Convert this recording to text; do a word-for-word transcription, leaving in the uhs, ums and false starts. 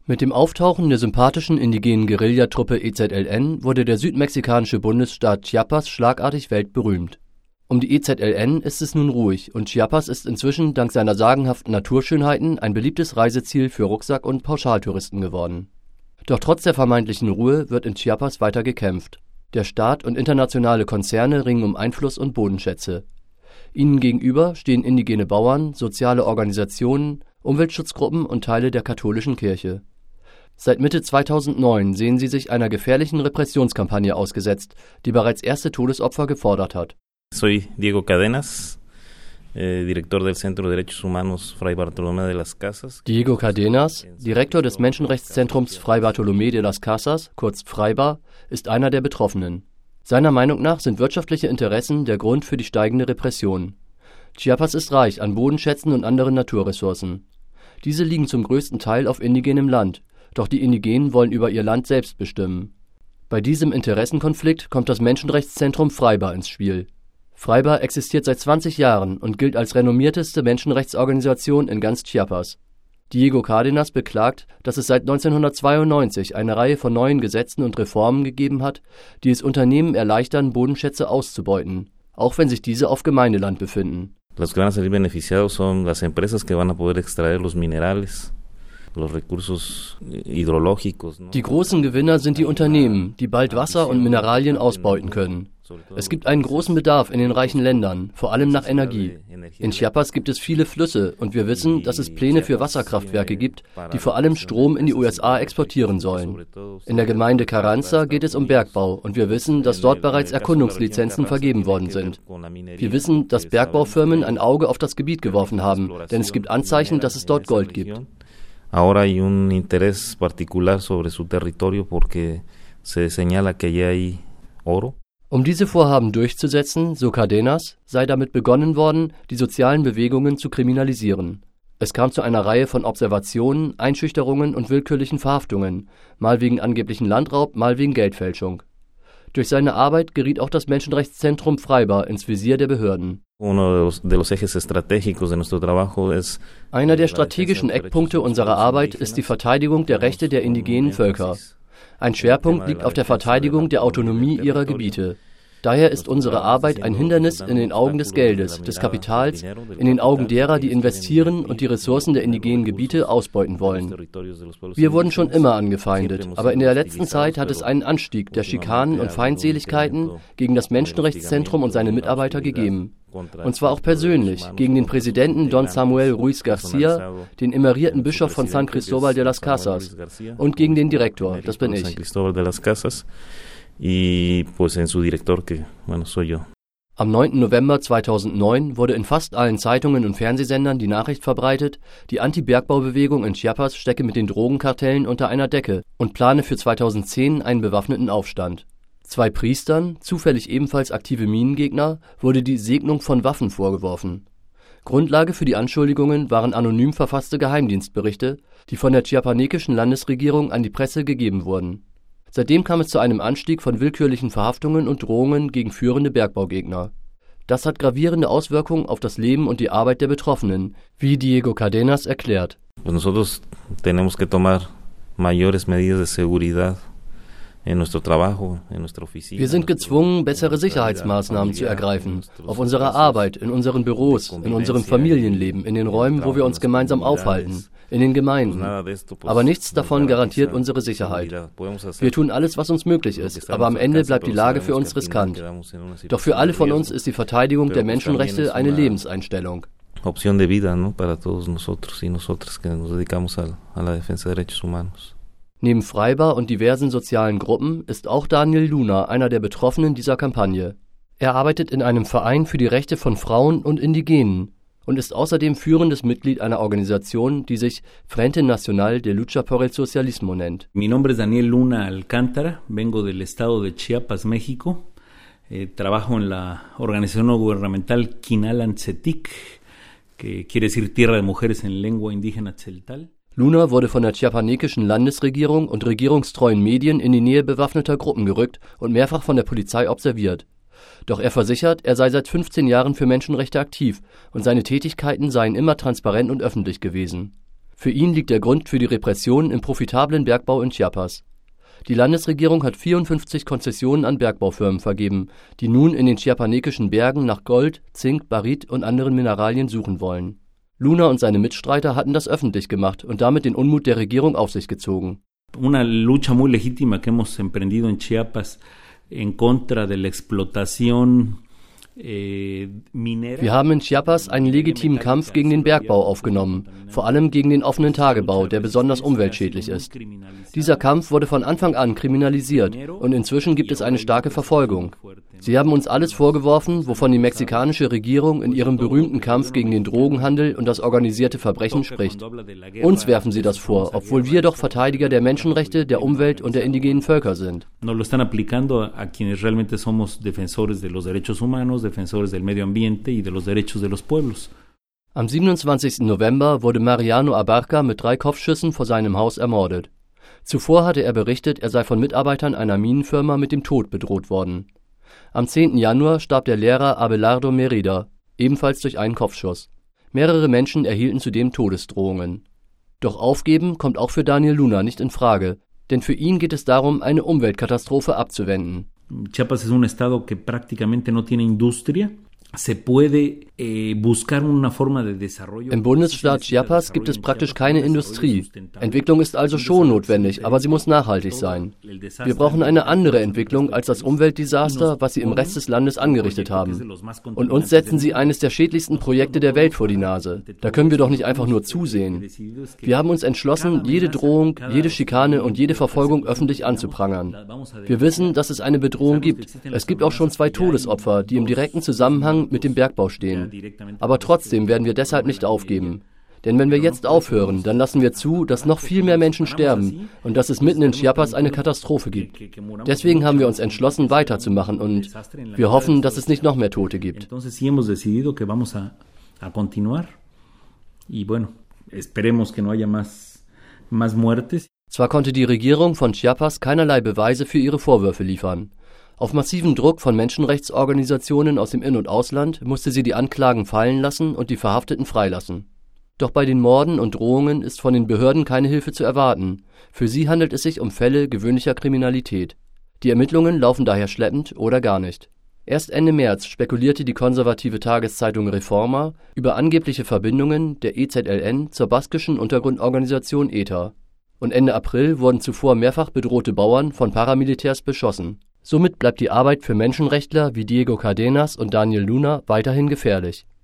Mit dem Auftauchen der sympathischen indigenen Guerillatruppe E Z L N wurde der südmexikanische Bundesstaat Chiapas schlagartig weltberühmt. Um die E Z L N ist es nun ruhig und Chiapas ist inzwischen dank seiner sagenhaften Naturschönheiten ein beliebtes Reiseziel für Rucksack- und Pauschaltouristen geworden. Doch trotz der vermeintlichen Ruhe wird in Chiapas weiter gekämpft. Der Staat und internationale Konzerne ringen um Einfluss und Bodenschätze. Ihnen gegenüber stehen indigene Bauern, soziale Organisationen, Umweltschutzgruppen und Teile der katholischen Kirche. Seit Mitte zweitausendneun sehen sie sich einer gefährlichen Repressionskampagne ausgesetzt, die bereits erste Todesopfer gefordert hat. Soy Diego Cadenas, eh, Director del Centro de Derechos Humanos Fray Bartolomé de las Casas. Diego Cadenas, Direktor des Menschenrechtszentrums Fray Bartolomé de las Casas, kurz Freibar, ist einer der Betroffenen. Seiner Meinung nach sind wirtschaftliche Interessen der Grund für die steigende Repression. Chiapas ist reich an Bodenschätzen und anderen Naturressourcen. Diese liegen zum größten Teil auf indigenem Land, doch die Indigenen wollen über ihr Land selbst bestimmen. Bei diesem Interessenkonflikt kommt das Menschenrechtszentrum Freibar ins Spiel. Freibar existiert seit zwanzig Jahren und gilt als renommierteste Menschenrechtsorganisation in ganz Chiapas. Diego Cadenas beklagt, dass es seit neunzehnhundertzweiundneunzig eine Reihe von neuen Gesetzen und Reformen gegeben hat, die es Unternehmen erleichtern, Bodenschätze auszubeuten, auch wenn sich diese auf Gemeindeland befinden. Los que van a salir beneficiados son las empresas que van a poder extraer los minerales, los recursos hidrológicos. Die großen Gewinner sind die Unternehmen, die bald Wasser und Mineralien ausbeuten können. Es gibt einen großen Bedarf in den reichen Ländern, vor allem nach Energie. In Chiapas gibt es viele Flüsse und wir wissen, dass es Pläne für Wasserkraftwerke gibt, die vor allem Strom in die U S A exportieren sollen. In der Gemeinde Carranza geht es um Bergbau und wir wissen, dass dort bereits Erkundungslizenzen vergeben worden sind. Wir wissen, dass Bergbaufirmen ein Auge auf das Gebiet geworfen haben, denn es gibt Anzeichen, dass es dort Gold gibt. Ahora hay un interés particular sobre su territorio porque se señala que allí hay oro. Um diese Vorhaben durchzusetzen, so Cadenas, sei damit begonnen worden, die sozialen Bewegungen zu kriminalisieren. Es kam zu einer Reihe von Observationen, Einschüchterungen und willkürlichen Verhaftungen, mal wegen angeblichen Landraub, mal wegen Geldfälschung. Durch seine Arbeit geriet auch das Menschenrechtszentrum Freibar ins Visier der Behörden. Einer der strategischen Eckpunkte unserer Arbeit ist die Verteidigung der Rechte der indigenen Völker. Ein Schwerpunkt liegt auf der Verteidigung der Autonomie ihrer Gebiete. Daher ist unsere Arbeit ein Hindernis in den Augen des Geldes, des Kapitals, in den Augen derer, die investieren und die Ressourcen der indigenen Gebiete ausbeuten wollen. Wir wurden schon immer angefeindet, aber in der letzten Zeit hat es einen Anstieg der Schikanen und Feindseligkeiten gegen das Menschenrechtszentrum und seine Mitarbeiter gegeben. Und zwar auch persönlich, gegen den Präsidenten Don Samuel Ruiz García, den emerierten Bischof von San Cristóbal de las Casas und gegen den Direktor, das bin ich. Am neunten November zweitausendneun wurde in fast allen Zeitungen und Fernsehsendern die Nachricht verbreitet, die Anti-Bergbaubewegung in Chiapas stecke mit den Drogenkartellen unter einer Decke und plane für zweitausendzehn einen bewaffneten Aufstand. Zwei Priestern, zufällig ebenfalls aktive Minengegner, wurde die Segnung von Waffen vorgeworfen. Grundlage für die Anschuldigungen waren anonym verfasste Geheimdienstberichte, die von der chiapanekischen Landesregierung an die Presse gegeben wurden. Seitdem kam es zu einem Anstieg von willkürlichen Verhaftungen und Drohungen gegen führende Bergbaugegner. Das hat gravierende Auswirkungen auf das Leben und die Arbeit der Betroffenen, wie Diego Cadenas erklärt. Nosotros tenemos que tomar mayores medidas de seguridad. Wir sind gezwungen, bessere Sicherheitsmaßnahmen zu ergreifen, auf unserer Arbeit, in unseren Büros, in unserem Familienleben, in den Räumen, wo wir uns gemeinsam aufhalten, in den Gemeinden. Aber nichts davon garantiert unsere Sicherheit. Wir tun alles, was uns möglich ist, aber am Ende bleibt die Lage für uns riskant. Doch für alle von uns ist die Verteidigung der Menschenrechte eine Lebenseinstellung. Opción de vida, ¿no? Para todos nosotros y nosotras que nos dedicamos a la defensa de derechos humanos. Neben Freibar und diversen sozialen Gruppen ist auch Daniel Luna einer der Betroffenen dieser Kampagne. Er arbeitet in einem Verein für die Rechte von Frauen und Indigenen und ist außerdem führendes Mitglied einer Organisation, die sich Frente Nacional de Lucha por el Socialismo nennt. Mi nombre es Daniel Luna Alcántara, vengo del estado de Chiapas, México. Eh, trabajo en la organización no gubernamental Quinalan-Tzetic, que quiere decir Tierra de Mujeres en lengua indígena tzeltal. Luna wurde von der chiapanekischen Landesregierung und regierungstreuen Medien in die Nähe bewaffneter Gruppen gerückt und mehrfach von der Polizei observiert. Doch er versichert, er sei seit fünfzehn Jahren für Menschenrechte aktiv und seine Tätigkeiten seien immer transparent und öffentlich gewesen. Für ihn liegt der Grund für die Repression im profitablen Bergbau in Chiapas. Die Landesregierung hat vierundfünfzig Konzessionen an Bergbaufirmen vergeben, die nun in den chiapanekischen Bergen nach Gold, Zink, Barit und anderen Mineralien suchen wollen. Luna und seine Mitstreiter hatten das öffentlich gemacht und damit den Unmut der Regierung auf sich gezogen. Una lucha muy legítima que hemos emprendido en Chiapas en contra de la explotación. Wir haben in Chiapas einen legitimen Kampf gegen den Bergbau aufgenommen, vor allem gegen den offenen Tagebau, der besonders umweltschädlich ist. Dieser Kampf wurde von Anfang an kriminalisiert und inzwischen gibt es eine starke Verfolgung. Sie haben uns alles vorgeworfen, wovon die mexikanische Regierung in ihrem berühmten Kampf gegen den Drogenhandel und das organisierte Verbrechen spricht. Uns werfen sie das vor, obwohl wir doch Verteidiger der Menschenrechte, der Umwelt und der indigenen Völker sind. Defensores del medio ambiente y de los derechos de los pueblos. Am siebenundzwanzigsten November wurde Mariano Abarca mit drei Kopfschüssen vor seinem Haus ermordet. Zuvor hatte er berichtet, er sei von Mitarbeitern einer Minenfirma mit dem Tod bedroht worden. Am zehnten Januar starb der Lehrer Abelardo Merida, ebenfalls durch einen Kopfschuss. Mehrere Menschen erhielten zudem Todesdrohungen. Doch aufgeben kommt auch für Daniel Luna nicht in Frage, denn für ihn geht es darum, eine Umweltkatastrophe abzuwenden. Chiapas es un estado que prácticamente no tiene industria. Se puede eh, buscar una forma de desarrollo. Im Bundesstaat Chiapas gibt es praktisch keine Industrie. Entwicklung ist also schon notwendig, aber sie muss nachhaltig sein. Wir brauchen eine andere Entwicklung als das Umweltdesaster, was sie im Rest des Landes angerichtet haben. Und uns setzen sie eines der schädlichsten Projekte der Welt vor die Nase. Da können wir doch nicht einfach nur zusehen. Wir haben uns entschlossen, jede Drohung, jede Schikane und jede Verfolgung öffentlich anzuprangern. Wir wissen, dass es eine Bedrohung gibt. Es gibt auch schon zwei Todesopfer, die im direkten Zusammenhang mit dem Bergbau stehen. Aber trotzdem werden wir deshalb nicht aufgeben. Denn wenn wir jetzt aufhören, dann lassen wir zu, dass noch viel mehr Menschen sterben und dass es mitten in Chiapas eine Katastrophe gibt. Deswegen haben wir uns entschlossen, weiterzumachen und wir hoffen, dass es nicht noch mehr Tote gibt. Zwar konnte die Regierung von Chiapas keinerlei Beweise für ihre Vorwürfe liefern. Auf massiven Druck von Menschenrechtsorganisationen aus dem In- und Ausland musste sie die Anklagen fallen lassen und die Verhafteten freilassen. Doch bei den Morden und Drohungen ist von den Behörden keine Hilfe zu erwarten. Für sie handelt es sich um Fälle gewöhnlicher Kriminalität. Die Ermittlungen laufen daher schleppend oder gar nicht. Erst Ende März spekulierte die konservative Tageszeitung Reforma über angebliche Verbindungen der E Z L N zur baskischen Untergrundorganisation E T A. Und Ende April wurden zuvor mehrfach bedrohte Bauern von Paramilitärs beschossen. Somit bleibt die Arbeit für Menschenrechtler wie Diego Cardenas und Daniel Luna weiterhin gefährlich.